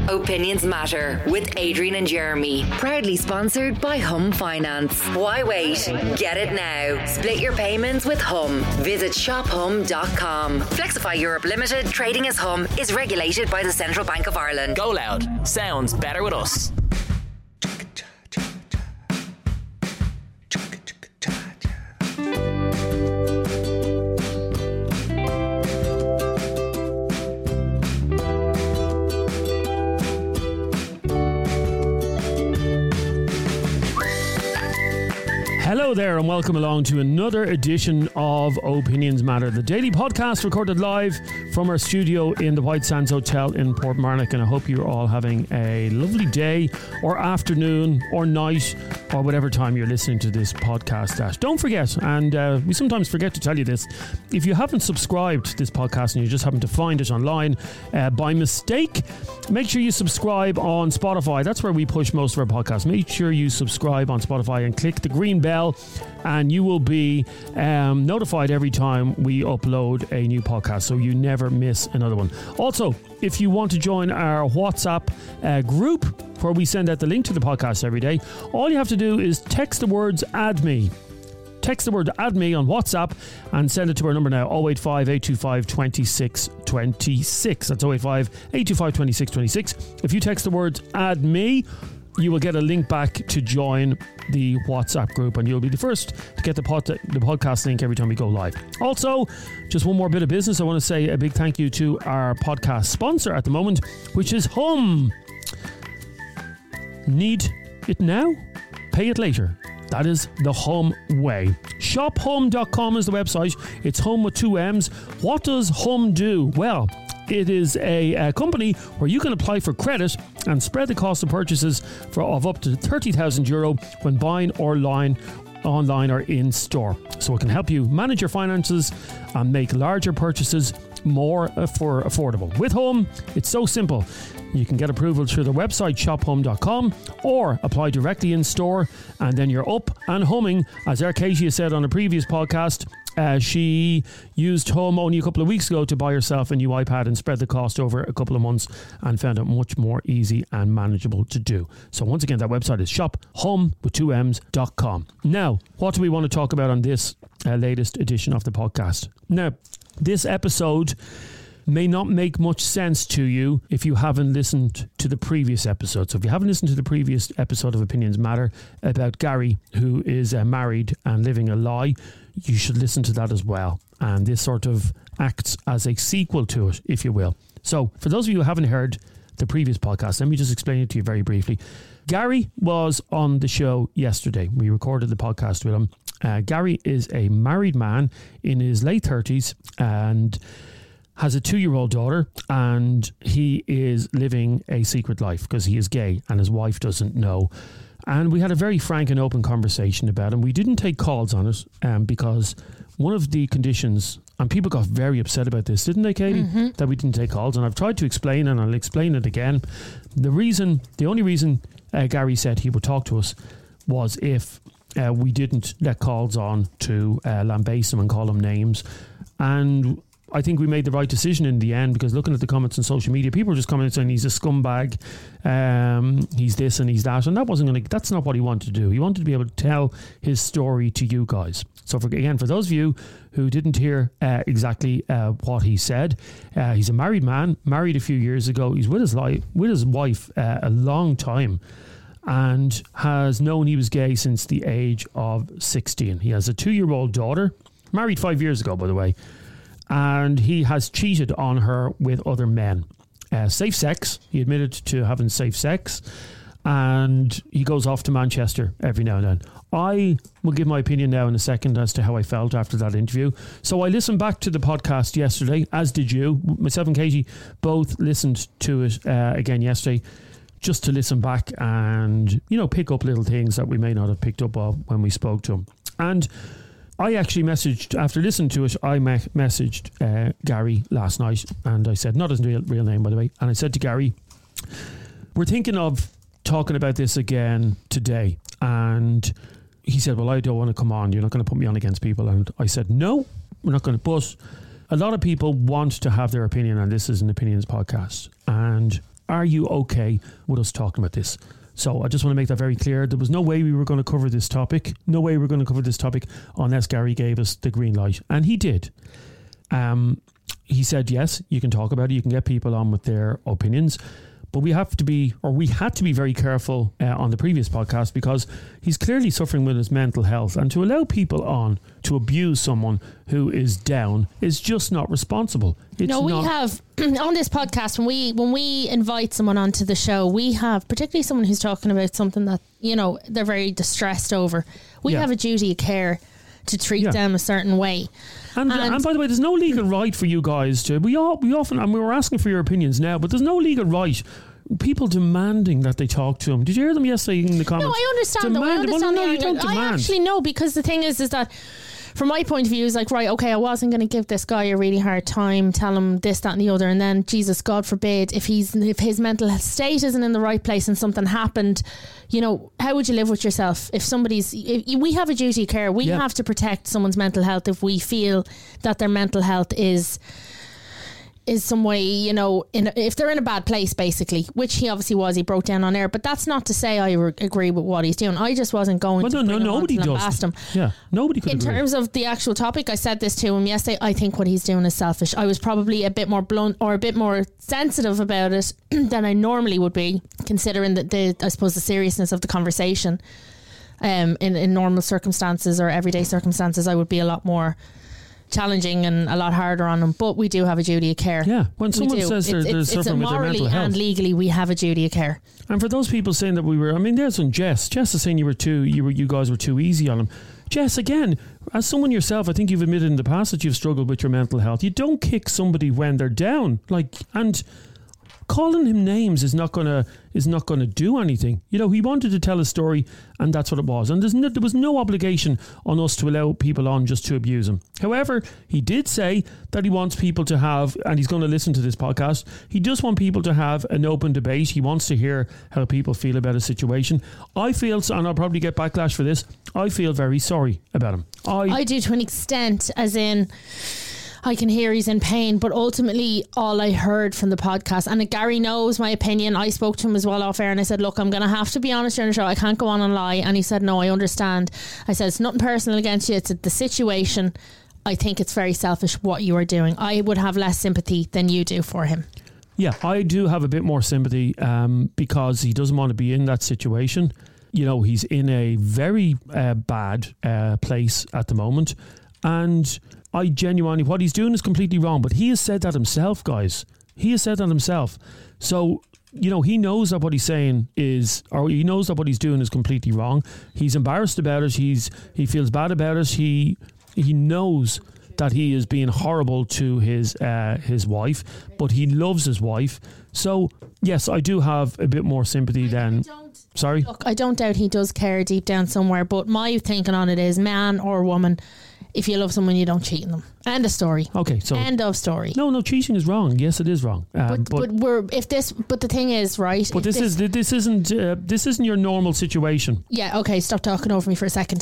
Opinions Matter with Adrian and Jeremy. Proudly sponsored by Hum Finance. Why wait? Get it now. Split your payments with Hum. Visit shophum.com. Flexify Europe Limited, trading as Hum, is regulated by the Central Bank of Ireland. Go loud. Sounds better with us. Hello there and welcome along to another edition of Opinions Matter, the daily podcast recorded live from our studio in the White Sands Hotel in Portmarnock, and I hope you're all having a lovely day or afternoon or night or whatever time you're listening to this podcast at. Don't forget, and we sometimes forget to tell you this, if you haven't subscribed to this podcast and you just happen to find it online by mistake, make sure you subscribe on Spotify. That's where we push most of our podcasts. Make sure you subscribe on Spotify and click the green bell, and you will be notified every time we upload a new podcast, so you never miss another one. Also, if you want to join our WhatsApp group where we send out the link to the podcast every day, all you have to do is text the words "add me." Text the word "add me" on WhatsApp and send it to our number now, 085 825 2626. That's 085 825 2626. If you text the words "add me," you will get a link back to join the WhatsApp group, and you'll be the first to get the podcast link every time we go live. Also, just one more bit of business. I want to say a big thank you to our podcast sponsor at the moment, which is Hum. Need it now? Pay it later. That is the Hum way. Shophum.com is the website. It's Hum with two M's. What does Hum do? Well, it is a company where you can apply for credit and spread the cost of purchases of up to €30,000 when buying online or in store. So it can help you manage your finances and make larger purchases more affordable. With Hum, it's so simple. You can get approval through their website, shophum.com, or apply directly in store, and then you're up and humming. As Arcadia said on a previous podcast, she used Hum only a couple of weeks ago to buy herself a new iPad and spread the cost over a couple of months and found it much more easy and manageable to do. So once again, that website is shophum.com. Now, what do we want to talk about on this latest edition of the podcast? Now, this episode may not make much sense to you if you haven't listened to the previous episode. So if you haven't listened to the previous episode of Opinions Matter about Gary, who is married and living a lie, you should listen to that as well. And this sort of acts as a sequel to it, if you will. So for those of you who haven't heard the previous podcast, let me just explain it to you very briefly. Gary was on the show yesterday. We recorded the podcast with him. Gary is a married man in his late 30s and has a 2-year-old daughter, and he is living a secret life because he is gay and his wife doesn't know. And we had a very frank and open conversation about it. We didn't take calls on it because one of the conditions, and people got very upset about this, didn't they, Katie? Mm-hmm. That we didn't take calls. And I've tried to explain, and I'll explain it again. The only reason Gary said he would talk to us was if we didn't let calls on to lambaste him and call him names. And I think we made the right decision in the end, because looking at the comments on social media, people were just commenting saying he's a scumbag, he's this and he's that, and that's not what he wanted to do. He wanted to be able to tell his story to you guys. So for those of you who didn't hear exactly what he said, he's a married man, married a few years ago. He's with his wife a long time, and has known he was gay since the age of 16. He has a 2-year-old daughter, married 5 years ago, by the way. And he has cheated on her with other men. Safe sex. He admitted to having safe sex. And he goes off to Manchester every now and then. I will give my opinion now in a second as to how I felt after that interview. So I listened back to the podcast yesterday, as did you. Myself and Katie both listened to it again yesterday, just to listen back and, pick up little things that we may not have picked up on when we spoke to him. And I actually messaged, after listening to it, I messaged Gary last night, and I said, not his real name, by the way, and I said to Gary, we're thinking of talking about this again today. And he said, well, I don't want to come on. You're not going to put me on against people. And I said, no, we're not going to. But a lot of people want to have their opinion, and this is an opinions podcast. And Are you okay with us talking about this? So I just want to make that very clear. There was no way we were going to cover this topic. No way we were going to cover this topic unless Gary gave us the green light. And he did. He said, yes, you can talk about it. You can get people on with their opinions. But we had to be very careful on the previous podcast because he's clearly suffering with his mental health. And to allow people on to abuse someone who is down is just not responsible. We have on this podcast, when we invite someone onto the show, we have, particularly someone who's talking about something that, they're very distressed over. We have a duty of care to treat them a certain way. And by the way, there's no legal right for you guys to. We often, and we were asking for your opinions now, but there's no legal right. People demanding that they talk to him. Did you hear them yesterday in the comments? No, I understand. You don't demand. I actually know, because the thing is that from my point of view, it's like, right, okay, I wasn't going to give this guy a really hard time, tell him this, that and the other, and then, Jesus, God forbid, if his mental state isn't in the right place and something happened, how would you live with yourself? If we have a duty of care, we have to protect someone's mental health if we feel that their mental health is some way, if they're in a bad place, basically, which he obviously was. He broke down on air, but that's not to say I agree with what he's doing. I just wasn't going to bring nobody him does. past him. Yeah, nobody could In agree. terms of the actual topic, I said this to him yesterday. I think what he's doing is selfish. I was probably a bit more blunt or a bit more sensitive about it than I normally would be, considering the seriousness of the conversation. In normal circumstances or everyday circumstances, I would be a lot more challenging and a lot harder on them, but we do have a duty of care. Yeah, when someone says they're suffering with their mental health, and legally we have a duty of care. And for those people saying that there's one Jess is saying you guys were too easy on him. Jess, again, as someone yourself, I think you've admitted in the past that you've struggled with your mental health. You don't kick somebody when they're down, and calling him names is not gonna do anything. He wanted to tell a story, and that's what it was. And there was no obligation on us to allow people on just to abuse him. However, he did say that he wants people to have, and he's going to listen to this podcast, he does want people to have an open debate. He wants to hear how people feel about a situation. I feel, and I'll probably get backlash for this, I feel very sorry about him. I do, to an extent, as in, I can hear he's in pain, but ultimately all I heard from the podcast, and Gary knows my opinion, I spoke to him as well off air and I said, look, I'm going to have to be honest during the show, I can't go on and lie. And he said, no, I understand. I said, it's nothing personal against you, it's the situation. I think it's very selfish what you are doing. I would have less sympathy than you do for him. Yeah, I do have a bit more sympathy because he doesn't want to be in that situation. He's in a very bad place at the moment, and I genuinely, what he's doing is completely wrong, but he has said that himself, guys. He has said that himself. So, he knows that what he's saying is, or he knows that what he's doing is completely wrong. He's embarrassed about it. He feels bad about it. He knows that he is being horrible to his wife, but he loves his wife. So, yes, I do have a bit more sympathy than... Sorry? Look, I don't doubt he does care deep down somewhere, but my thinking on it is, man or woman, if you love someone, you don't cheat on them. End of story. Okay, so end of story. No, cheating is wrong. Yes, it is wrong. But the thing is, right? But this isn't your normal situation. Yeah. Okay. Stop talking over me for a second.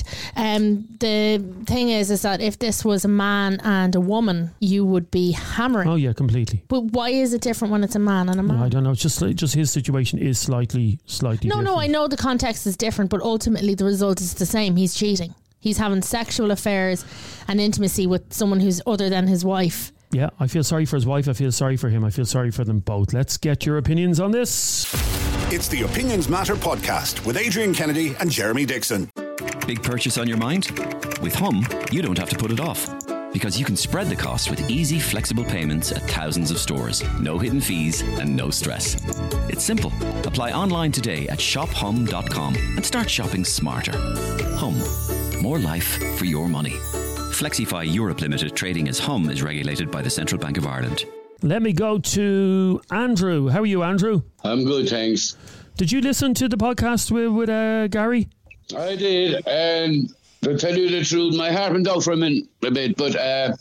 The thing is that if this was a man and a woman, you would be hammering. Oh yeah, completely. But why is it different when it's a man and a man? No, I don't know. It's just his situation is slightly different. No. I know the context is different, but ultimately the result is the same. He's cheating. He's having sexual affairs and intimacy with someone who's other than his wife. Yeah, I feel sorry for his wife. I feel sorry for him. I feel sorry for them both. Let's get your opinions on this. It's the Opinions Matter podcast with Adrian Kennedy and Jeremy Dixon. Big purchase on your mind? With Hum, you don't have to put it off. Because you can spread the cost with easy, flexible payments at thousands of stores. No hidden fees and no stress. It's simple. Apply online today at shophum.com and start shopping smarter. Hum. More life for your money. Flexify Europe Limited, trading as Hum, is regulated by the Central Bank of Ireland. Let me go to Andrew. How are you, Andrew? I'm good, thanks. Did you listen to the podcast with Gary? I did, and to tell you the truth, my heart went out for him a bit, but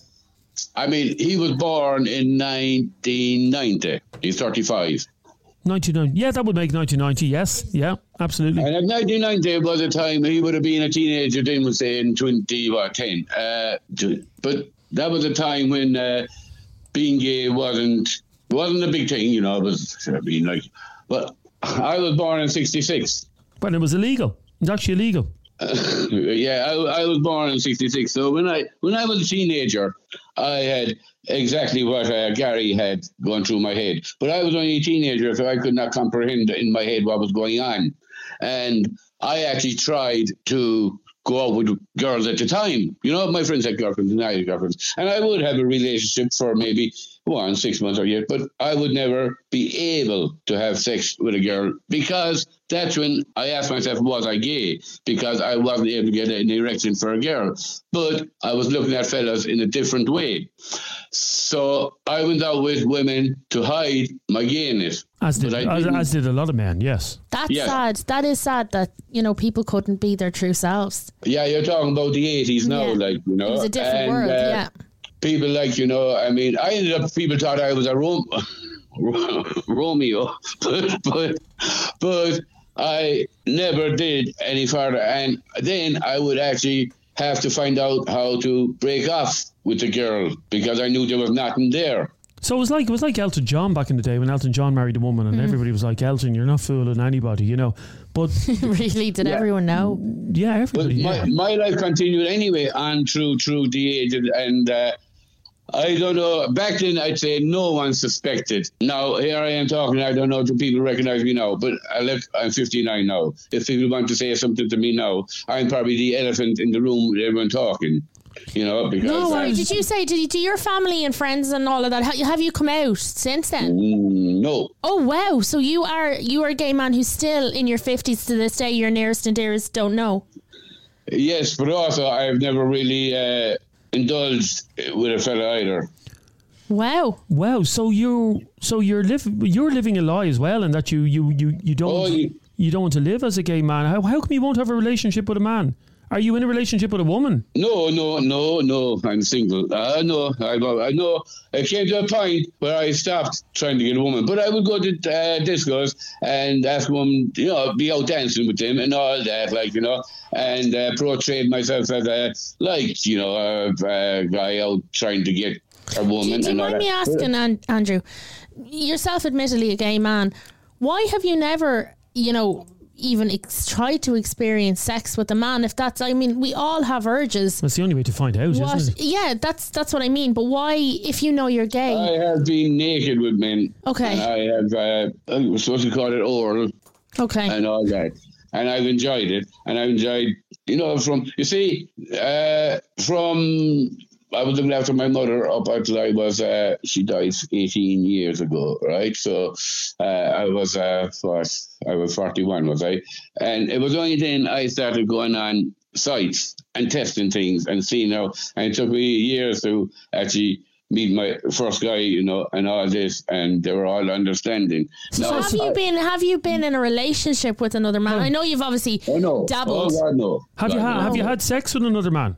he was born in 1990. He's 35. 1990. Yeah, that would make 1990, yes. Yeah, absolutely. And at 1990 was a time he would have been a teenager then, was saying 10. But that was a time when being gay wasn't wasn't a big thing, you know. It was, I mean, like, but I was born in 1966. But it was illegal. It's actually illegal. Yeah, I was born in 1966. So when I was a teenager, I had exactly what Gary had gone through my head. But I was only a teenager, so I could not comprehend in my head what was going on. And I actually tried to go out with girls at the time. You know, my friends had girlfriends and I had girlfriends. And I would have a relationship for maybe 6 months or a year, but I would never be able to have sex with a girl, because that's when I asked myself, was I gay? Because I wasn't able to get an erection for a girl. But I was looking at fellas in a different way. So I went out with women to hide my gayness. As did a lot of men, yes. That's sad. That is sad that, you know, people couldn't be their true selves. Yeah, you're talking about the 80s now, like, you know. It was a different world, yeah. People like, you know, I mean, I ended up, people thought I was a Romeo, but I never did any further. And then I would actually have to find out how to break off with the girl, because I knew there was nothing there. So it was like Elton John back in the day, when Elton John married a woman and everybody was like, Elton, you're not fooling anybody, you know. But really, did everyone know? Yeah, everybody. But my life continued anyway on through the age, and I don't know. Back then, I'd say no one suspected. Now, here I am talking. I don't know if people recognize me now, but I'm 59 now. If people want to say something to me now, I'm probably the elephant in the room with everyone talking. You know, because did you say to your family and friends and all of that? Have you come out since then? No. Oh wow! So you are a gay man who's still in your 50s to this day. Your nearest and dearest don't know. Yes, but also I've never really indulged with a fella either. Wow. So you're living a lie as well, and that you don't want to live as a gay man. How come you won't have a relationship with a man? Are you in a relationship with a woman? No. I'm single. No. I came to a point where I stopped trying to get a woman. But I would go to discos and ask a woman, you know, be out dancing with them and all that, like, you know, and portray myself as a guy out trying to get a woman. Do you mind me asking, Andrew, yourself admittedly a gay man, why have you never, you know, even tried to experience sex with a man? If that's, I mean, we all have urges. That's the only way to find out, isn't it? Yeah, that's what I mean. But why, if you know you're gay? I have been naked with men. Okay. And I have, I was supposed to call it oral. Okay. And all that. And I've enjoyed it. And I've enjoyed, you know, I was looking after my mother up until I was, she died 18 years ago, right? So I was 41, was I? And it was only then I started going on sites and testing things and seeing how, and it took me years to actually meet my first guy, you know, and all this, and they were all understanding. So now, have you been in a relationship with another man? I know you've obviously dabbled. Oh God, no. Have you had sex with another man?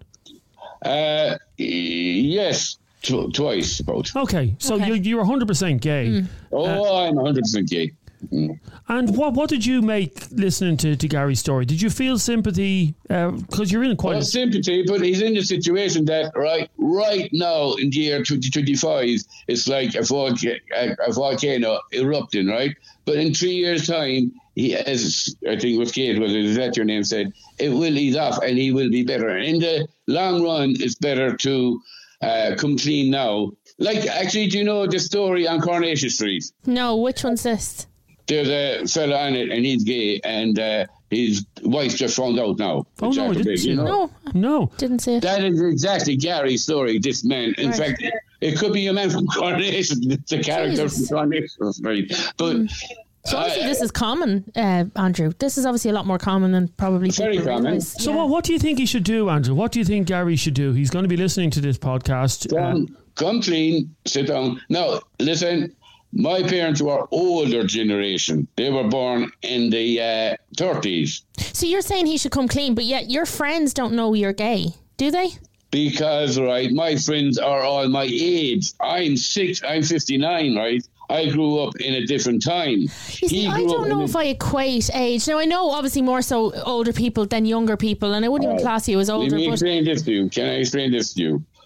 Yes, twice about. Okay, so you're 100% gay. I'm 100% gay. And what did you make listening to Gary's story? Did you feel sympathy? Because you're in quite sympathy, but he's in a situation that right now in the year 2025, it's like a volcano erupting, right? But in 3 years' time, he, as I think it was Kate, is that your name, said, it will ease off and he will be better. And in the long run, it's better to come clean now. Like, actually, do you know the story on Coronation Street? No, which one's this? There's a fella on it and he's gay, and his wife just found out now. Oh, no, I didn't see that. No. Didn't see it. That is exactly Gary's story, this man. In fact, it could be a man from Coronation, the character from Coronation Street. But... So obviously this is common, Andrew. This is obviously a lot more common than probably very common. Realize. So what do you think he should do, Andrew? What do you think Gary should do? He's going to be listening to this podcast. Come clean, sit down. Now, listen, my parents were older generation. They were born in the 30s. So you're saying he should come clean, but yet your friends don't know you're gay, do they? Because, my friends are all my age. I'm 59, right? I grew up in a different time. You see, I don't know if I equate age. Now, I know obviously more so older people than younger people, and I wouldn't even class you as older. Let me explain this to you. Can I explain this to you?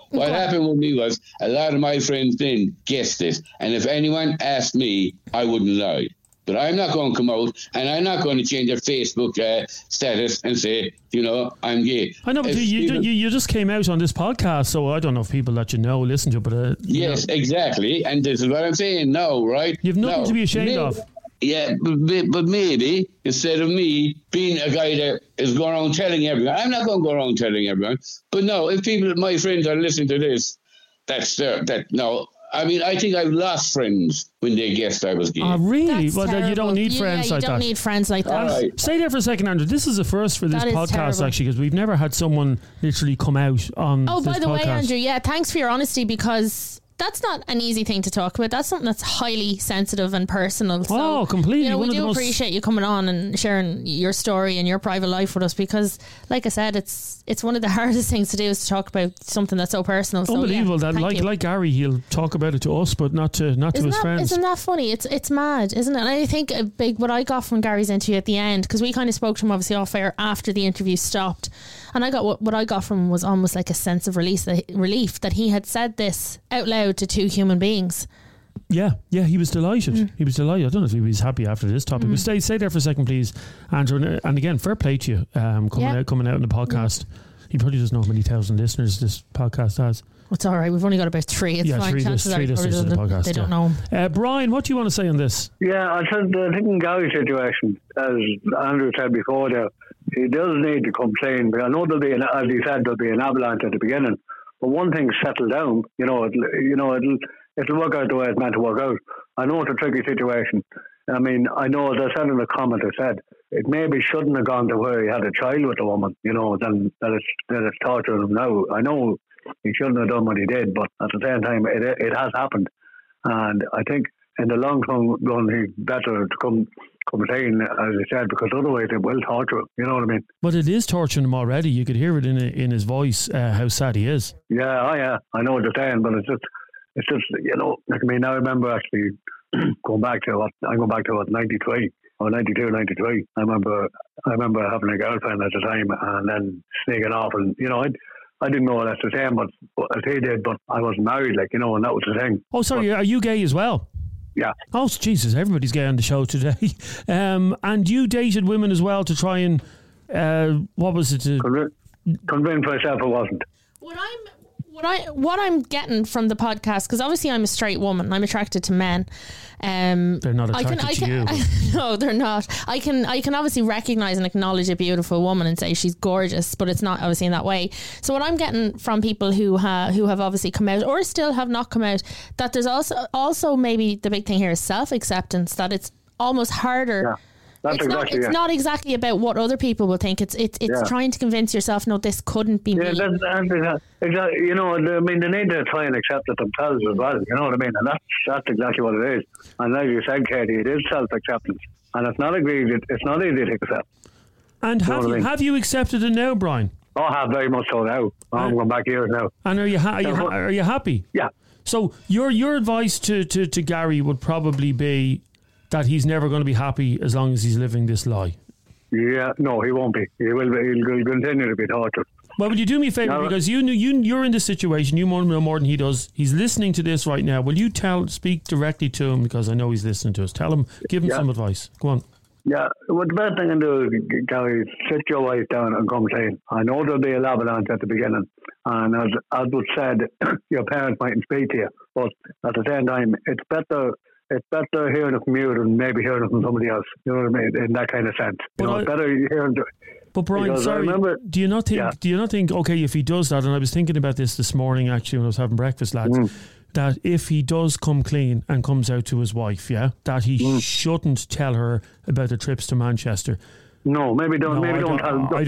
What happened with me was a lot of my friends then guessed it. And if anyone asked me, I wouldn't lie. But I'm not going to come out and I'm not going to change their Facebook status and say, I'm gay. I know, but you just came out on this podcast, so I don't know if people that listen to it. But yes, exactly. And this is what I'm saying now, right? You've nothing to be ashamed of. Yeah, but maybe instead of me being a guy that is going around telling everyone, I'm not going to go around telling everyone. But no, if my friends are listening to this, I think I've lost friends when they guessed I was gay. Oh, really? That's well, then you don't need friends like that. You don't need friends like that. Right. Stay there for a second, Andrew. This is a first for this podcast, terrible. actually, because we've never had someone literally come out on this podcast. Oh, by the way, Andrew, thanks for your honesty, because that's not an easy thing to talk about. That's something that's highly sensitive and personal. So, completely. We do appreciate you coming on and sharing your story and your private life with us, because, like I said, it's one of the hardest things to do, is to talk about something that's so personal. Unbelievable that, like Gary, he'll talk about it to us, but not to his friends. Isn't that funny? It's mad, isn't it? And I think what I got from Gary's interview at the end, because we kind of spoke to him obviously off air after the interview stopped, and I got what I got from him was almost like a sense of relief that he had said this out loud to two human beings. Yeah, he was delighted. He was delighted. I don't know if he was happy after this topic. But stay there for a second, please, Andrew. And again, fair play to you coming out in the podcast. He probably doesn't know how many thousand listeners this podcast has. It's all right. We've only got about 3. It's fine. Three listeners to the podcast. They don't know. Brian, what do you want to say on this? Yeah, I think in Gary's situation, as Andrew said before, there, he does need to come clean. But I know there'll be an avalanche at the beginning. But one thing settled down. It'll work out the way it's meant to work out. I know it's a tricky situation. I mean, I know, as I said in the comment, I said it maybe shouldn't have gone to where he had a child with a woman. Then that it's torturing him now. I know he shouldn't have done what he did, but at the same time, it has happened. And I think in the long run, he's better to come clean, as I said, because otherwise it will torture him. You know what I mean? But it is torturing him already. You could hear it in his voice, how sad he is. Yeah, I know what you're saying, but it's just, I remember actually going back to 93 or 92, 93. I remember having a girlfriend at the time and then sneaking off, and I didn't know that's the same, but as he did, but I wasn't married, and that was the thing. Oh, sorry, are you gay as well? Yeah. Oh, Jesus, everybody's gay on the show today. And you dated women as well to try and, what was it? Convince myself I wasn't. What I'm getting from the podcast, because obviously I'm a straight woman, I'm attracted to men. They're not attracted to you. No, they're not. I can obviously recognise and acknowledge a beautiful woman and say she's gorgeous, but it's not obviously in that way. So what I'm getting from people who have obviously come out or still have not come out, that there's also maybe the big thing here is self-acceptance, that it's almost harder. Yeah. It's not exactly about what other people will think. It's trying to convince yourself, no, this couldn't be me. Yeah, exactly. They need to try and accept it themselves as well. You know what I mean? And that's exactly what it is. And as you said, Katie, it is self-acceptance, and it's not easy to accept. And have you accepted it now, Brian? Oh, I have very much so now. I'm going back years now. And are you happy? Yeah. So your advice to Gary would probably be that he's never going to be happy as long as he's living this lie. Yeah, no, he won't be. He'll continue to be tortured. Well, would you do me a favour, because you're in this situation, you know more than he does. He's listening to this right now. Will you speak directly to him, because I know he's listening to us. Give him some advice. Go on. Yeah, well, the best thing I can do is, Gary, sit your wife down and come clean. I know there'll be a avalanche at the beginning, and as was said, your parents mightn't speak to you, but at the same time, it's better hearing it from you than maybe hearing it from somebody else. You know what I mean? In that kind of sense. It's better hearing it. But Brian, sorry, do you not think, okay, if he does that, and I was thinking about this morning actually when I was having breakfast, lads, that if he does come clean and comes out to his wife, that he shouldn't tell her about the trips to Manchester. No, maybe don't. Maybe don't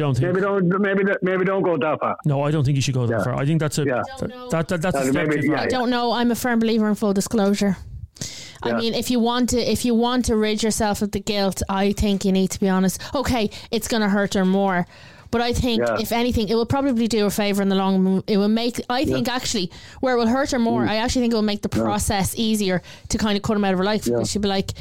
go that far. No, I don't think you should go that far. I think that's a that's a step. I don't know. I'm a firm believer in full disclosure. I mean, if you want to rid yourself of the guilt, I think you need to be honest. Okay, it's going to hurt her more, but I think if anything, it will probably do her a favour in the long run. It will make. I think actually, where it will hurt her more, I actually think it will make the process easier to kind of cut him out of her life. Because she'll be like,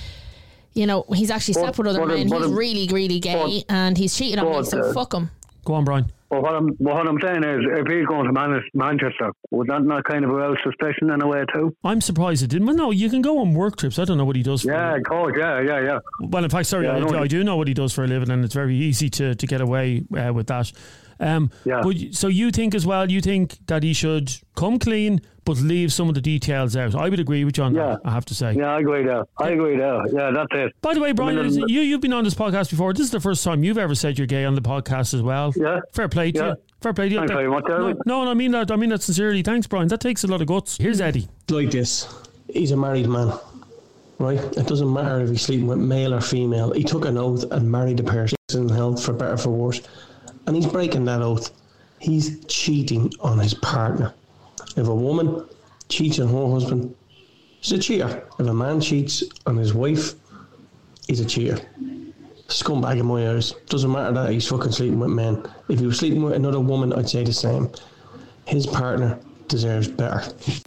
he's actually slept with other men. He's really, really gay, and he's cheated on me. So fuck him. Go on, Brian. Well, what I'm saying is, if he's going to Manchester, would that not kind of arouse suspicion in a way too? I'm surprised it didn't. Well, no, you can go on work trips. I don't know what he does. Yeah, of course. Yeah. Well, in fact, sorry, I do know what he does for a living, and it's very easy to get away with that. But so you think as well? You think that he should come clean, but leave some of the details out? I would agree with you on that, I have to say. Yeah, I agree there. Yeah, that's it. By the way, Brian, you've been on this podcast before. This is the first time you've ever said you're gay on the podcast as well. Yeah. Fair play to you. Fair play to you. Thanks very much, Jeremy. No, I mean that. I mean that sincerely. Thanks, Brian. That takes a lot of guts. Here's Eddie. Like this. He's a married man, right? It doesn't matter if he's sleeping with male or female. He took an oath and married the person in health, for better or for worse. And he's breaking that oath. He's cheating on his partner. If a woman cheats on her husband, she's a cheater. If a man cheats on his wife, he's a cheater. Scumbag in my eyes. Doesn't matter that he's fucking sleeping with men. If he was sleeping with another woman, I'd say the same. His partner deserves better.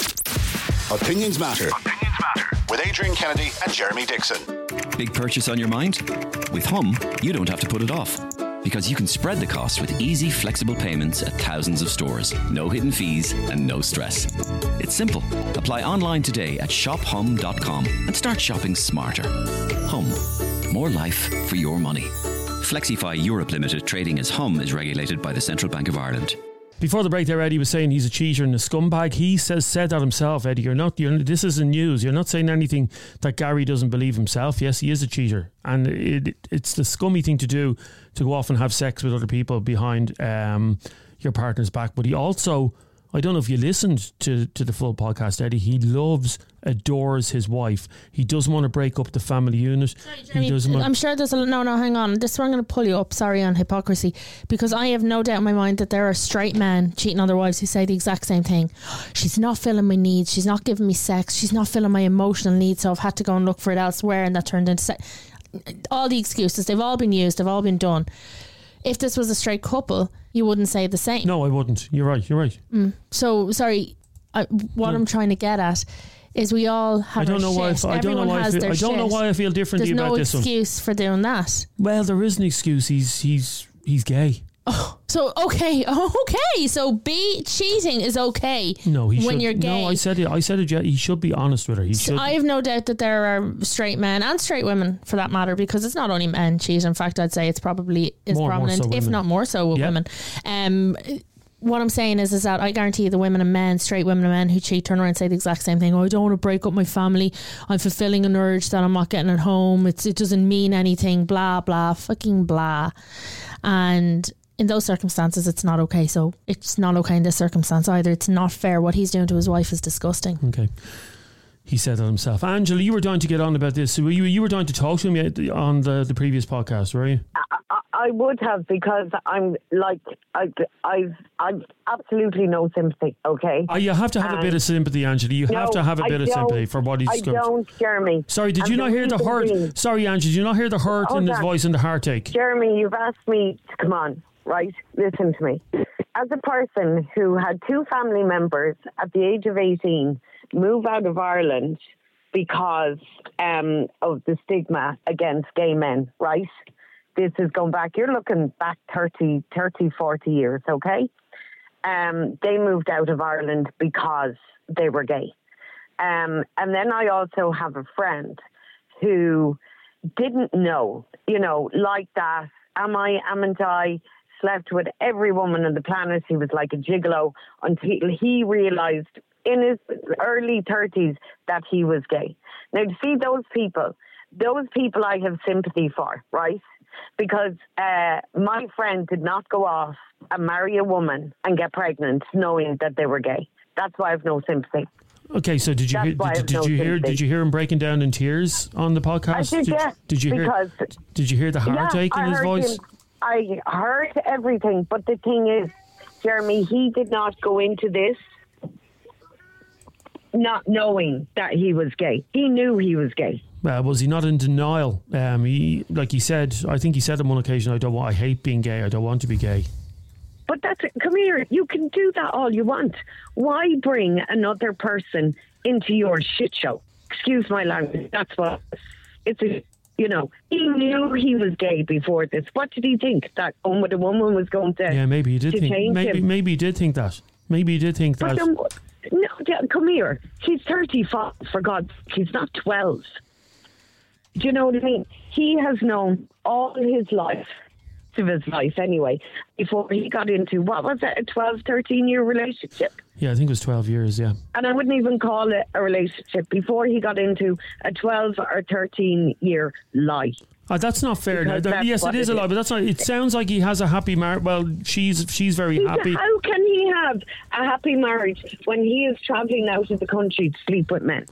Opinions Matter. With Adrian Kennedy and Jeremy Dixon. Big purchase on your mind? With Hum, you don't have to put it off. Because you can spread the cost with easy, flexible payments at thousands of stores. No hidden fees and no stress. It's simple. Apply online today at shophum.com and start shopping smarter. Hum. More life for your money. Flexify Europe Limited, trading as Hum, is regulated by the Central Bank of Ireland. Before the break there, Eddie was saying he's a cheater and a scumbag. He said that himself, Eddie. This isn't news. You're not saying anything that Gary doesn't believe himself. Yes, he is a cheater. And it's the scummy thing to do, to go off and have sex with other people behind your partner's back. But he also, I don't know if you listened to the full podcast, Eddie, he adores his wife. He doesn't want to break up the family unit. Sorry, Jeremy, I'm sure there's no, hang on. This is where I'm going to pull you up, sorry, on hypocrisy, because I have no doubt in my mind that there are straight men cheating on their wives who say the exact same thing. She's not filling my needs. She's not giving me sex. She's not filling my emotional needs, so I've had to go and look for it elsewhere, and that turned into sex. All the excuses, they've all been used, they've all been done. If this was a straight couple, you wouldn't say the same. No, I wouldn't. You're right. So, sorry, I'm trying to get at is we all have I don't know why I don't know why I feel differently about this one. There's no excuse for doing that. Well, there is an excuse. He's gay. Oh, so okay. So cheating is okay. No, when you're gay. No, I said it. He should be honest with her. I have no doubt that there are straight men and straight women, for that matter, because it's not only men cheat. In fact, I'd say it's probably prominent, if not more so, with women. What I'm saying is that I guarantee you the women and men, straight women and men who cheat, turn around and say the exact same thing. Oh, I don't want to break up my family. I'm fulfilling an urge that I'm not getting at home. It doesn't mean anything. Blah, blah, fucking blah. And in those circumstances, it's not okay. So it's not okay in this circumstance either. It's not fair. What he's doing to his wife is disgusting. Okay. He said that himself. Angela, you were dying to get on about this. You were dying to talk to him on the previous podcast, were you? I would have, because I'm like, I've absolutely no sympathy, okay? You have to have a bit of sympathy, Angela. You have to have a bit of sympathy for what he's discussed. I don't, Jeremy. Sorry, did you not hear the hurt? Sorry, Angela, did you not hear the hurt in his voice and the heartache? Jeremy, you've asked me to come on, right? Listen to me. As a person who had two family members at the age of 18 move out of Ireland because of the stigma against gay men, right? This is going back, you're looking back 30, 40 years, okay? They moved out of Ireland because they were gay. And then I also have a friend who didn't know, like that, amn't I slept with every woman on the planet. He was like a gigolo until he realised in his early 30s that he was gay. Now, to see those people I have sympathy for, right? Because my friend did not go off and marry a woman and get pregnant knowing that they were gay. That's why I have no sympathy. Okay, so did you hear him breaking down in tears on the podcast? I did, yeah. Did you hear the heartache in his voice? I heard everything, but the thing is, Jeremy, he did not go into this not knowing that he was gay. He knew he was gay. Was he not in denial? He said, I think he said on one occasion, I hate being gay. I don't want to be gay. But come here, you can do that all you want. Why bring another person into your shit show? Excuse my language. That's what it's a You know, he knew he was gay before this. What did he think? That going with a woman was going to Yeah, maybe he did think. Maybe he did think that. Maybe he did think that. No, come here. He's 35, for God's sake. He's not 12. Do you know what I mean? He has known all his life, of his life anyway, before he got into, what was it, a 12, 13-year relationship? Yeah, I think it was 12 years, yeah. And I wouldn't even call it a relationship before he got into a 12 or 13-year lie. That's not fair. Yes, it is a lie, but that's not. It sounds like he has a happy marriage. Well, she's very happy. How can he have a happy marriage when he is travelling out of the country to sleep with men?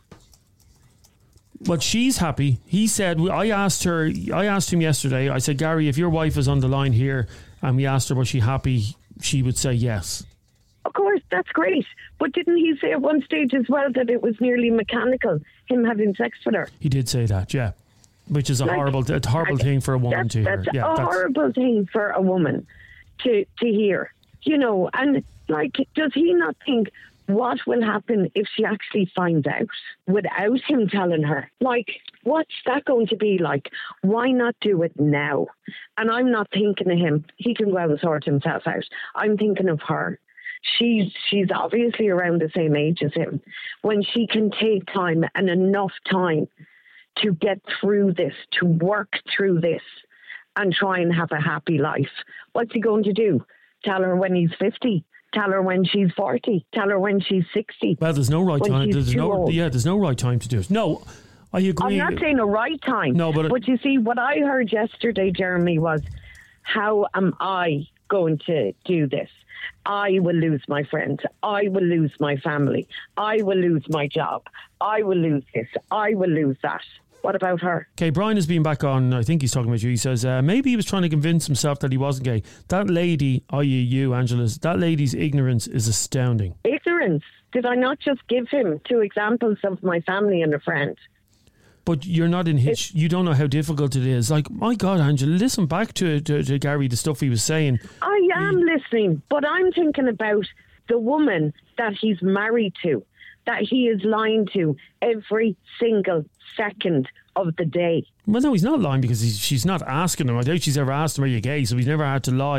But she's happy. He said, I asked him yesterday, I said, Gary, if your wife is on the line here, and we asked her, was she happy? She would say yes. Of course, that's great. But didn't he say at one stage as well that it was nearly mechanical, him having sex with her? He did say that, yeah. Which is a horrible thing for a woman to hear. That's a horrible thing for a woman to hear. You know, and like, does he not think what will happen if she actually finds out without him telling her? Like, what's that going to be like? Why not do it now? And I'm not thinking of him. He can go out and sort himself out. I'm thinking of her. She's obviously around the same age as him. When she can take time and enough time to get through this, to work through this and try and have a happy life. What's he going to do? Tell her when he's 50? Tell her when she's 40? Tell her when she's 60? Well, there's no right time. There's no right time to do it. No, I agree. I'm not saying a right time. No, but you see, what I heard yesterday, Jeremy, was how am I going to do this? I will lose my friends. I will lose my family. I will lose my job. I will lose this. I will lose that. What about her? Okay, Brian has been back on. I think he's talking about you. He says maybe he was trying to convince himself that he wasn't gay. That lady, i.e. you, Angela, that lady's ignorance is astounding. Ignorance? Did I not just give him 2 examples of my family and a friend? But you're not in his... You don't know how difficult it is. Like, my God, Angela, listen back to Gary, the stuff he was saying. I am listening, but I'm thinking about the woman that he's married to, that he is lying to every single second of the day. Well, no, he's not lying because she's not asking him. I doubt she's ever asked him, are you gay? So he's never had to lie.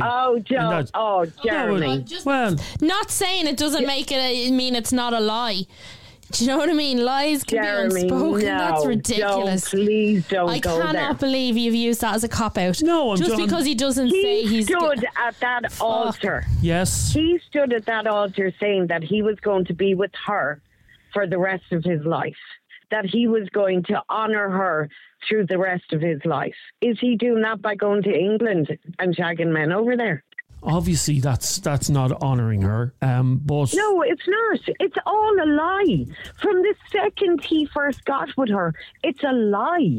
Oh, Jeremy. Well, not saying it doesn't make it mean it's not a lie. Do you know what I mean? Lies can Jeremy, be unspoken. No, that's ridiculous. Please don't go there. I cannot believe you've used that as a cop-out. No, because he doesn't say he's... He stood at that altar. Yes. He stood at that altar saying that he was going to be with her for the rest of his life. That he was going to honour her through the rest of his life. Is he doing that by going to England and shagging men over there? Obviously, that's not honouring her. But no, it's not. It's all a lie. From the second he first got with her, it's a lie.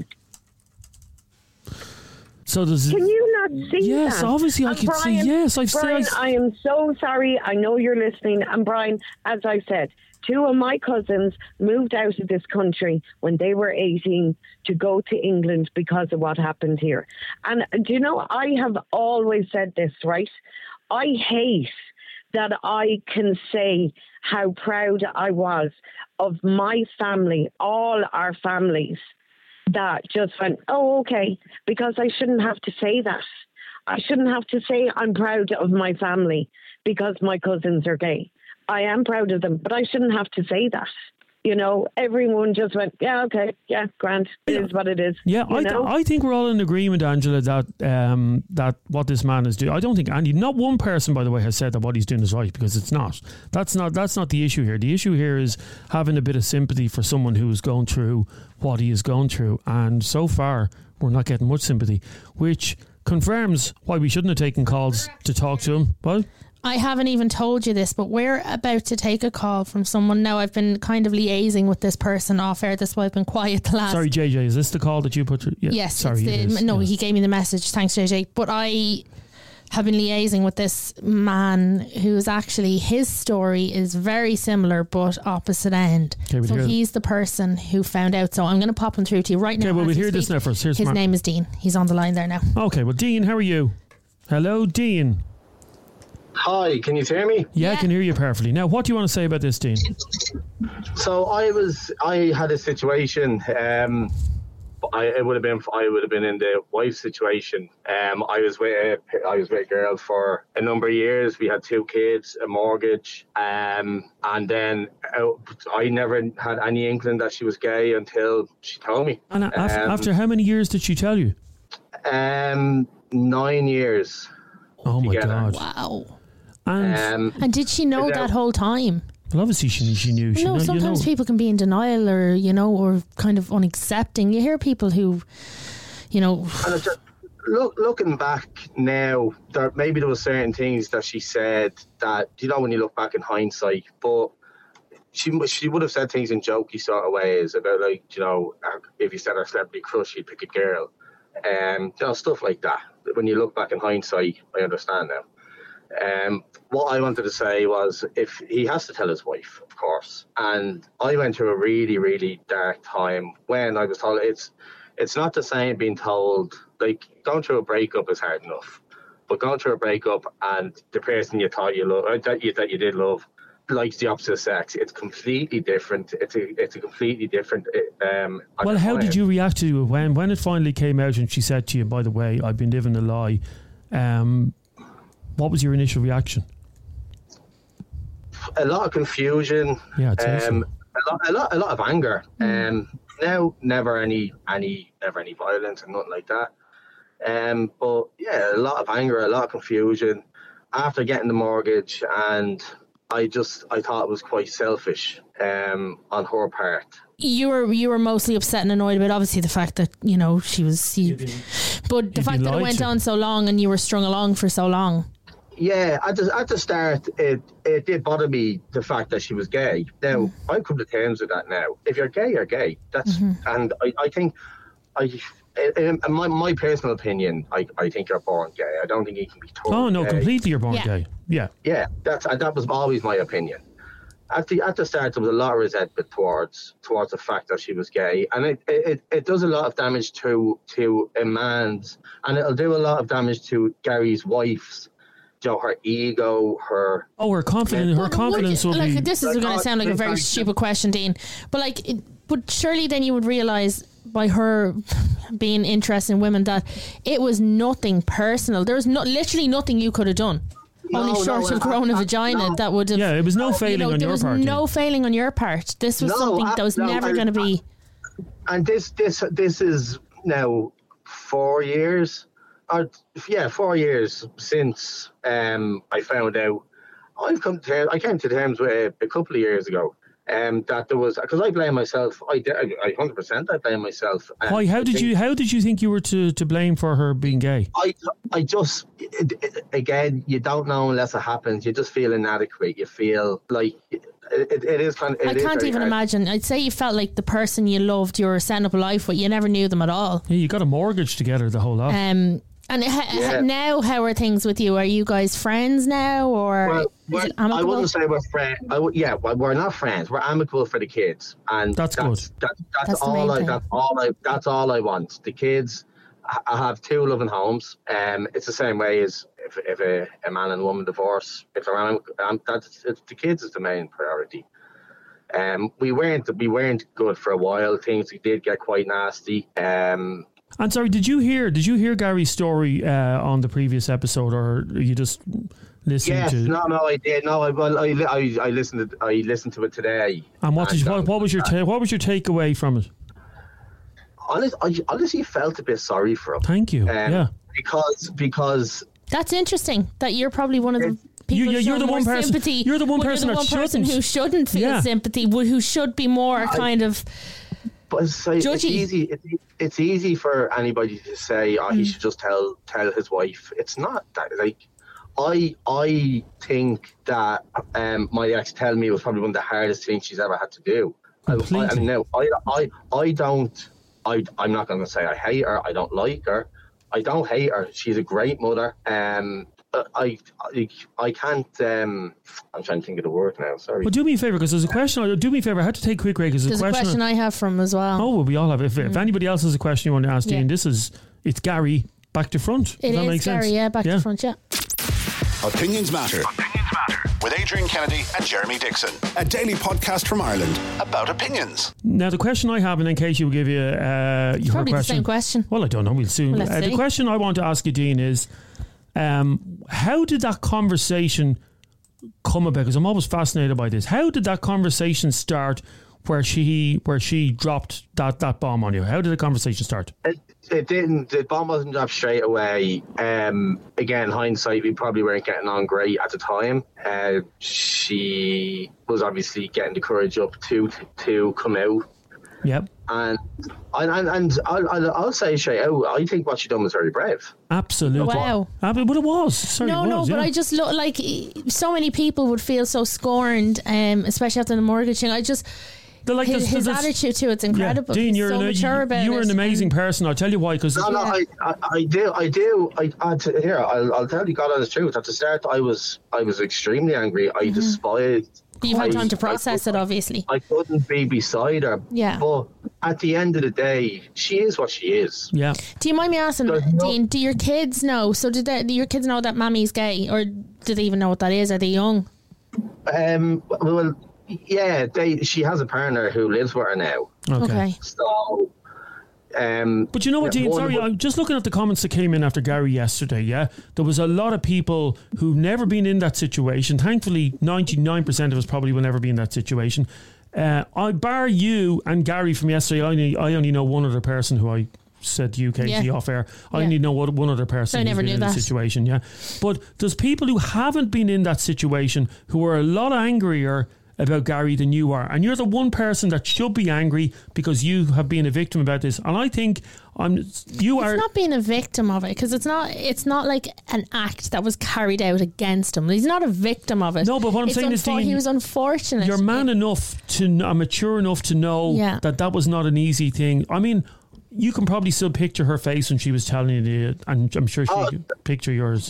So does Can you not see that? Yes, obviously I can see. Yes, Brian, I am so sorry. I know you're listening. And Brian, as I said, 2 of my cousins moved out of this country when they were 18 to go to England because of what happened here. And do you know, I have always said this, right? I hate that I can say how proud I was of my family, all our families, that just went, oh, okay, because I shouldn't have to say that. I shouldn't have to say I'm proud of my family because my cousins are gay. I am proud of them, but I shouldn't have to say that. You know, everyone just went, yeah, okay, yeah, grand. It is what it is. Yeah, I think we're all in agreement, Angela, that that what this man is doing. I don't think not one person, by the way, has said that what he's doing is right, because it's not. That's not the issue here. The issue here is having a bit of sympathy for someone who is going through what he is going through, and so far we're not getting much sympathy, which confirms why we shouldn't have taken calls to talk to him. What? I haven't even told you this, but we're about to take a call from someone. Now, I've been kind of liaising with this person off air. That's why I've been quiet the last... Sorry, JJ, is this the call that you put through? Yeah. Yes. Sorry, he gave me the message. Thanks, JJ. But I have been liaising with this man who's actually... His story is very similar, but opposite end. Okay, so he's the person who found out. So I'm going to pop him through to you right now. Okay, well, we'll hear this now first. His name is Dean. He's on the line there now. Okay, well, Dean, how are you? Hello, Dean. Hi, can you hear me? Yeah, I can hear you perfectly. Now, what do you want to say about this, Dean? So I had a situation. I would have been in the wife situation. I was with a girl for a number of years. We had 2 kids, a mortgage, and then I never had any inkling that she was gay until she told me. And after how many years did she tell you? 9 years. Oh my together. God! Wow. And did she know that whole time? Well, obviously she knew. Sometimes people can be in denial or kind of unaccepting. You hear people who, And looking back now, there was certain things that she said that, when you look back in hindsight, but she would have said things in jokey sort of ways about, like, if you said her celebrity crush, you'd pick a girl. Stuff like that. When you look back in hindsight, I understand now. What I wanted to say was, if he has to tell his wife, of course. And I went through a really, really dark time when I was told it's not the same being told, like, going through a breakup is hard enough, but going through a breakup and the person you thought you loved, that you did love, likes the opposite sex, it's completely different. It's a completely different. Well, how did you react to it when it finally came out and she said to you, "By the way, I've been living a lie"? What was your initial reaction? A lot of confusion. Yeah, so. a lot of anger. Now, never any violence and nothing like that. But yeah, a lot of anger, a lot of confusion after getting the mortgage, and I thought it was quite selfish on her part. You were mostly upset and annoyed about, obviously, the fact that she was. But the fact that it went on so long and you were strung along for so long. Yeah, at the start, it did bother me, the fact that she was gay. Now, I've come to terms with that now. If you're gay, you're gay. That's and I think, in my personal opinion, I think you're born gay. I don't think you can be told. Oh no, gay. completely you're born gay. Yeah. Yeah, that was always my opinion. At the start, there was a lot of resentment towards the fact that she was gay, and it does a lot of damage to a man's, and it'll do a lot of damage to Gary's wife's. Her ego, her confidence will be. This is going to sound like a very stupid question, Dean, but but surely then you would realise by her being interested in women that it was nothing personal. There was literally nothing you could have done. Only short of growing a vagina that would have. Yeah, it was no failing on your part. There was no failing on your part. This was something that was never going to be. And this is now 4 years. 4 years since I found out. I came to terms with a couple of years ago that there was, because I blame myself. I 100% I blame myself. Why? How did you think you were to blame for her being gay? I just again, you don't know unless it happens. You just feel inadequate. You feel like it is kind of. I can't even imagine. I'd say you felt like the person you loved, you were setting up a life with. You never knew them at all. Yeah, you got a mortgage together, the whole lot. Now, how are things with you? Are you guys friends now, or is it amicable? I wouldn't say we're friends. We're not friends. We're amicable for the kids, and that's good. That's all I want. The kids. I have 2 loving homes. It's the same way as if a man and a woman divorce. If they're the kids is the main priority. We weren't good for a while. Things did get quite nasty. I'm sorry. Did you hear Gary's story on the previous episode, or you just listened to? No, I did. No, I listened to it today. And what was your takeaway from it? I honestly felt a bit sorry for him. Thank you. Because that's interesting. That you're probably one of the people. You're the one person. Sympathy. You're the one person who shouldn't feel sympathy. Who should be more kind of. But it's easy. It's easy for anybody to say, he should just tell his wife. It's not that. Like, I think that my ex telling me was probably one of the hardest things she's ever had to do. I'm not going to say I hate her. I don't like her. I don't hate her. She's a great mother. I can't. I'm trying to think of the word now. Sorry. Well, do me a favour, because there's a question. Do me a favour. I had to take a quick break. There's a question I have from as well. Oh, well, we all have. If anybody else has a question you want to ask, Dean, it's Gary back to front. It is Gary, back to front, yeah. Opinions matter. Matter with Adrian Kennedy and Jeremy Dixon. A daily podcast from Ireland about opinions. Now, the question I have, and in case you will give you your probably question. The same question. Well, I don't know. We'll soon. Well, let's see. The question I want to ask you, Dean, is how did that conversation come about? Because I'm always fascinated by this. How did that conversation start where she dropped that bomb on you? How did the conversation start? It didn't. The bomb wasn't dropped straight away. Again, hindsight, we probably weren't getting on great at the time. She was obviously getting the courage up to come out. Yep. And I'll say straight out, I think what she done was very brave. Absolutely. Wow. But it was. Sorry, No, but I just look like so many people would feel so scorned, especially after the mortgage thing. His attitude to it's incredible. Yeah. Dean, you're an amazing person. I'll tell you why. Because I do. Here, I'll tell you God honest truth. At the start, I was extremely angry. I despised. You've had time to process it, obviously. I couldn't be beside her. Yeah. But at the end of the day, she is what she is. Yeah. Do you mind me asking, Dean? Do your kids know? So do your kids know that Mammy's gay, or do they even know what that is? Are they young? Well. Yeah, she has a partner who lives with her now. Okay. So, but you know what, Dean? Sorry, I'm just looking at the comments that came in after Gary yesterday. Yeah, there was a lot of people who've never been in that situation. Thankfully, 99% of us probably will never be in that situation. I bar you and Gary from yesterday. I only know one other person who I said to you, Katie, off air. I only know one other person who's been in that situation. Yeah, but there's people who haven't been in that situation who are a lot angrier about Gary than you are, and you're the one person that should be angry because you have been a victim about this. And I think it's not being a victim of it, because it's not like an act that was carried out against him. He's not a victim of it. No, but what I'm saying is, Dean, he was unfortunate. You're mature enough to know that was not an easy thing. I mean, you can probably still picture her face when she was telling you, and I'm sure she could picture yours.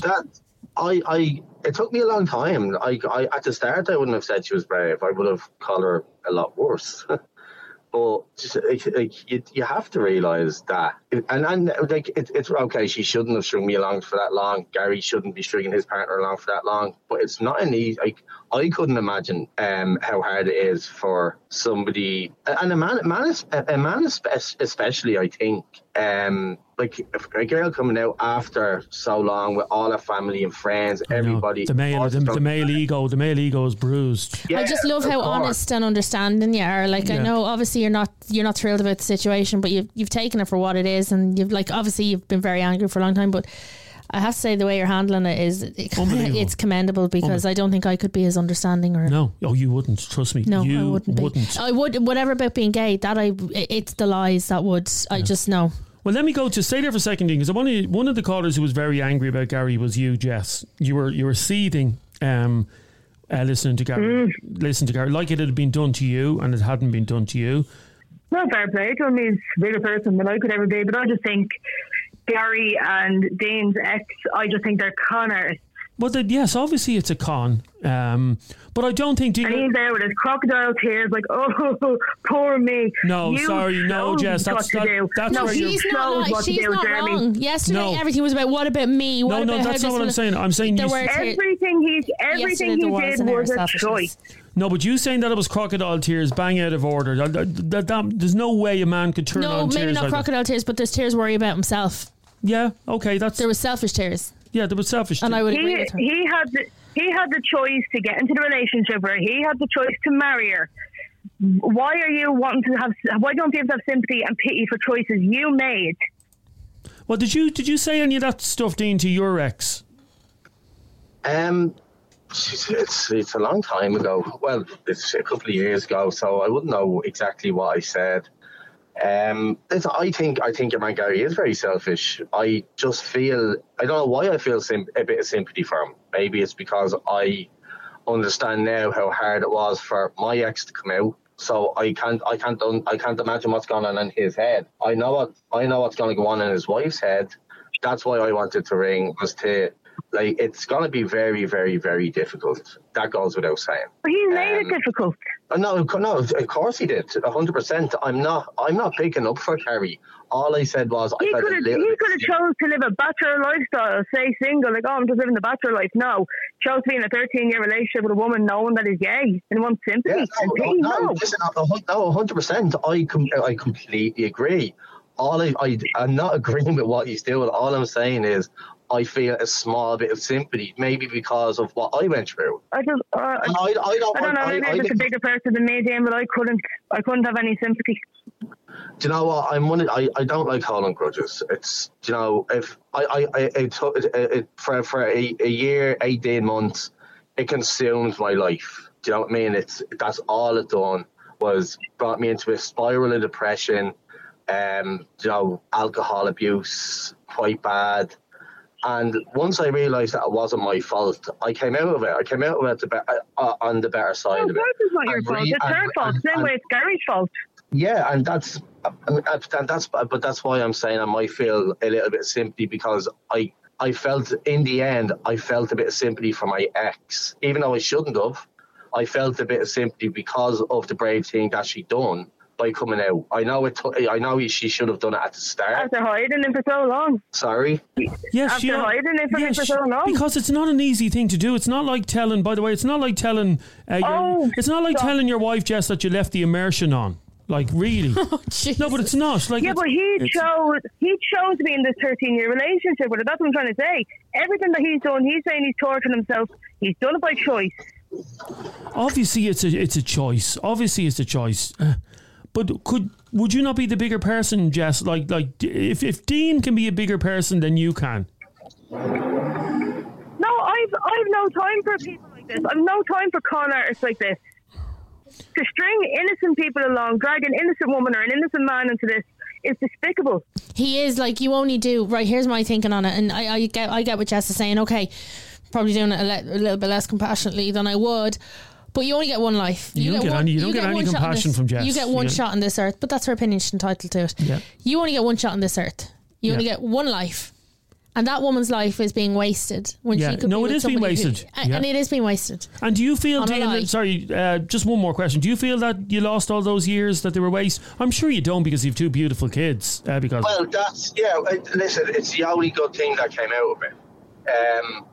It took me a long time. I at the start, I wouldn't have said she was brave. I would have called her a lot worse. But you have to realise that, and it's okay. She shouldn't have strung me along for that long. Gary shouldn't be stringing his partner along for that long. But it's not an easy. I couldn't imagine how hard it is for somebody, and a man especially. I think like a girl coming out after so long with all her family and friends, everybody. The male ego is bruised. Yeah, I just love how honest and understanding you are. Like, I know obviously you're not thrilled about the situation, but you've taken it for what it is, and you've been very angry for a long time, but I have to say the way you're handling it is it's commendable, because I don't think I could be as understanding. You wouldn't, trust me. No, you I wouldn't. I would, whatever about being gay, it's the lies that would, I just know. Well, let me stay there for a second, because one of the callers who was very angry about Gary was you, Jess. You were seething listening to Gary. Listen to Gary, like it had been done to you and it hadn't been done to you. Well, fair play to him. He's a bigger person than I could ever be, but I just think Gary and Dane's ex, I just think they're con artists. Well, yes, obviously it's a con, but I don't think... And he's there with his crocodile tears, like, oh, poor me. No, Jess, that's where she's not wrong. Yesterday, everything was about, what about me? That's not what I'm saying. I'm saying everything he did was a choice. No, but you saying that it was crocodile tears, bang out of order. There's no way a man could turn on tears. No, maybe not crocodile tears, but there's tears worry about himself. Yeah, okay, there was selfish tears. Yeah, there was selfish tears. And I would agree with her. He had the choice to get into the relationship where he had the choice to marry her. Why don't you have to have sympathy and pity for choices you made? Well, did you say any of that stuff, Dean, to your ex? It's a long time ago. Well, it's a couple of years ago, so I wouldn't know exactly what I said. I think your man Gary is very selfish. I just feel, I don't know why I feel a bit of sympathy for him. Maybe it's because I understand now how hard it was for my ex to come out. So I can't imagine what's going on in his head. I know what's going to go on in his wife's head. That's why I wanted to ring, was to like, it's going to be very, very, very difficult. That goes without saying. But he's made it difficult. No, of course he did. 100%. I'm not picking up for Kerry. All I said was he could have chose to live a bachelor lifestyle, say single, like, oh, I'm just living the bachelor life. No, chose to be in a 13-year relationship with a woman knowing that he's gay and wants sympathy. Yeah, listen, 100%. I completely agree. I'm not agreeing with what he's doing. All I'm saying is I feel a small bit of sympathy, maybe because of what I went through. I don't know. Maybe I'm just a bigger person than me, Dan, but I couldn't have any sympathy. Do you know what? I don't like holding grudges. It's, you know, if I took it for a year, 18 months, it consumed my life. Do you know what I mean? That's all it done was brought me into a spiral of depression. You know, alcohol abuse, quite bad. And once I realised that it wasn't my fault, I came out of it. On the better side of it. It's not your fault. It's her fault. Same way it's Gary's fault. Yeah, and that's why I'm saying I might feel a little bit of sympathy, because I felt in the end I felt a bit of sympathy for my ex, even though I shouldn't have. I felt a bit of sympathy because of the brave thing that she done by coming out. I know she should have done it at the start. After hiding him for so long. Sorry? Yes, After hiding him for so long. Because it's not an easy thing to do. It's not like telling, by the way, it's not like telling telling your wife, Jess, that you left the immersion on. Like, really? No, but it's not. Like, yeah, but he chose to be in this 13-year relationship with her. That's what I'm trying to say. Everything that he's done, he's saying he's torturing himself. He's done it by choice. Obviously, it's a choice. But would you not be the bigger person, Jess? Like if Dean can be a bigger person than you can. No, I've no time for people like this. I've no time for con artists like this. To string innocent people along, drag an innocent woman or an innocent man into this is despicable. He is, like, you only do, right, here's my thinking on it, and I get what Jess is saying. Okay, probably doing it a little bit less compassionately than I would, but you only get one life. You don't get any compassion from Jess. You get one shot on this earth, but that's her opinion. She's entitled to it. Yeah. You only get one shot on this earth. You only get one life. And that woman's life is being wasted. When she could it is being wasted. And it is being wasted. And do you feel, just one more question. Do you feel that you lost all those years, that they were waste? I'm sure you don't, because you have two beautiful kids. Well, listen, it's the only good thing that came out of it.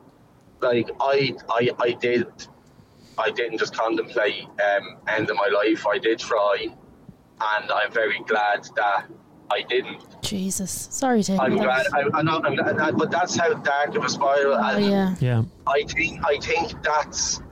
I didn't just contemplate ending my life. I did try, and I'm very glad that I didn't. Jesus, sorry to hear. I'm glad. I'm not, but that's how dark of a spiral. Oh, yeah. I think that's.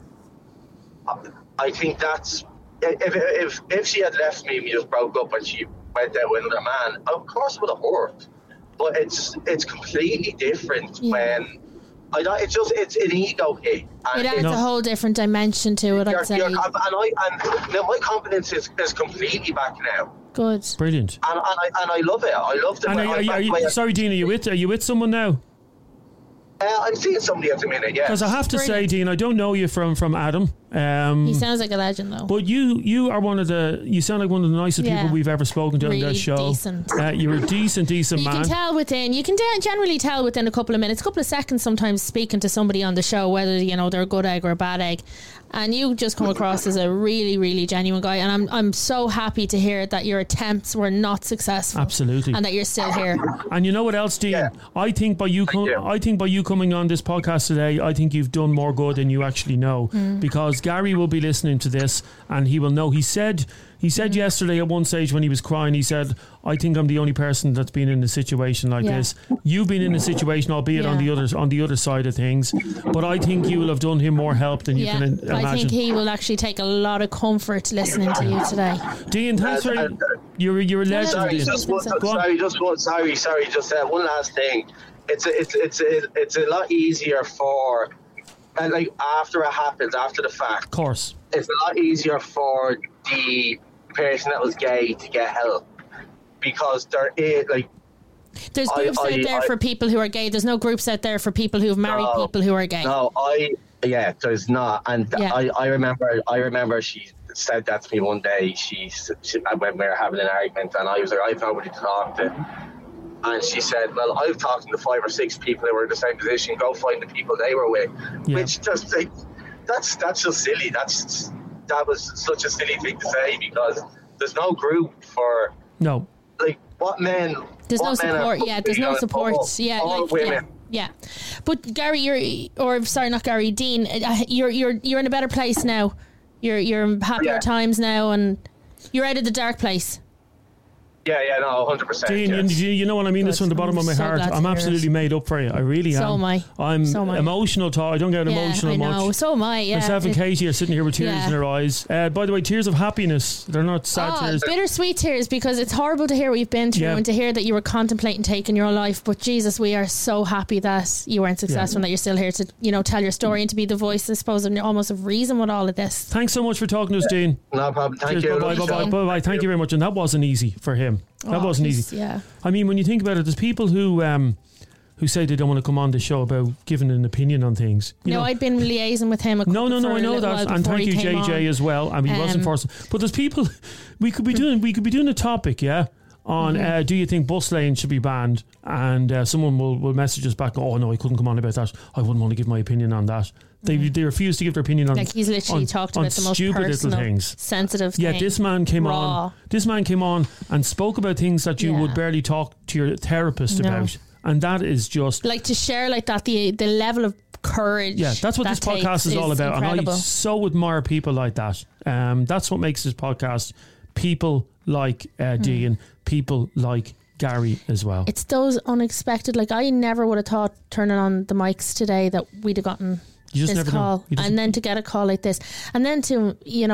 If she had left me and we just broke up and she went out with another man, of course it would have hurt. But it's completely different when. It's an ego hit. It adds a whole different dimension to it, I'd say. And my confidence is completely back now. Good. Brilliant. And I love it. I love it. Sorry, Dean, are you with someone now? I'm seeing somebody at the minute, yeah. Because I have to say, Dean, I don't know you from Adam. He sounds like a legend, though. But you are you sound like one of the nicest people we've ever spoken to on this show. Decent. You're a decent man. You can generally tell within a couple of minutes, a couple of seconds sometimes, speaking to somebody on the show, whether, they're a good egg or a bad egg. And you just come across as a really, really genuine guy. And I'm so happy to hear that your attempts were not successful. Absolutely. And that you're still here. And you know what else, Dean? Yeah. I think by you coming on this podcast today, I think you've done more good than you actually know. Because Gary will be listening to this and he will know. He said yesterday at one stage when he was crying, he said, I think I'm the only person that's been in a situation like this. You've been in a situation, albeit on the other side of things, but I think you will have done him more help than you can imagine. I think he will actually take a lot of comfort listening to you today. Dean, thanks for you're a legend. Sorry, just one last thing. It's a lot easier for, after it happens, after the fact. Of course. It's a lot easier for the person that was gay to get help, because there is there's groups out there for people who are gay. There's no groups out there for people who have married people who are gay. No, there's not. And I remember she said that to me one day. She when we were having an argument, and I was like, I've nobody to talk to. And she said, well, I've talked to 5 or 6 people who were in the same position. Go find the people they were with. Yeah. Which just, like, that's just silly. That was such a silly thing to say, because there's no group for... No. Like, what men... There's no support. There's no support. All women. Yeah. But Gary, not Gary, Dean, you're in a better place now. You're in happier times now, and you're out of the dark place. Yeah, no, 100%. Dean, you know what I mean? This from the bottom of my heart. I'm absolutely made up for you. I really am. So am I. I'm emotional. I don't get emotional much. I know. So am I. Yeah. Myself and Katie are sitting here with tears in our eyes. By the way, tears of happiness. They're not sad tears. Bittersweet tears, because it's horrible to hear what you've been through and to hear that you were contemplating taking your own life. But Jesus, we are so happy that you weren't successful and that you're still here to, tell your story and to be the voice, I suppose, of almost of reason with all of this. Thanks so much for talking to us, Dean. No problem. Thank you. Bye. Thank you very much. And that wasn't easy for him. That wasn't easy. Yeah. I mean, when you think about it, there's people who say they don't want to come on the show about giving an opinion on things. I'd been liaising with him. No, I know that, and thank you, JJ, as well. I mean, he wasn't forcing. But there's people we could be doing a topic, on do you think bus lanes should be banned? And someone will message us back. Oh no, I couldn't come on about that. I wouldn't want to give my opinion on that. They refuse to give their opinion on. Like he's literally talked about the most stupid personal, little things, sensitive. Yeah, this man came on. This man came on and spoke about things that you would barely talk to your therapist about, and that is just like to share like that. The level of courage. Yeah, that's what this podcast is all about, incredible. And I so admire people like that. That's what makes this podcast. People like Dean, people like Gary as well. It's those unexpected. Like I never would have thought turning on the mics today that we'd have gotten. You just this never call, know. And then to get a call like this, and then to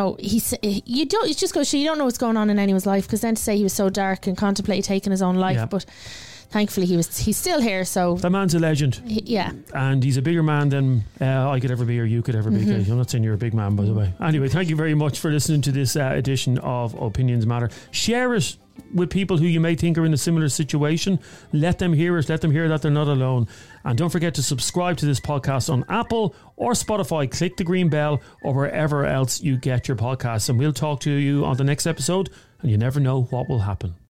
it just goes. You don't know what's going on in anyone's life, because then to say he was so dark and contemplated taking his own life, but thankfully he's still here. So that man's a legend. And he's a bigger man than I could ever be, or you could ever be. I'm not saying you're a big man, by the way. Anyway, thank you very much for listening to this edition of Opinions Matter. Share it with people who you may think are in a similar situation. Let them hear it. Let them hear that they're not alone. And don't forget to subscribe to this podcast on Apple or Spotify. Click the green bell or wherever else you get your podcasts. And we'll talk to you on the next episode. And you never know what will happen.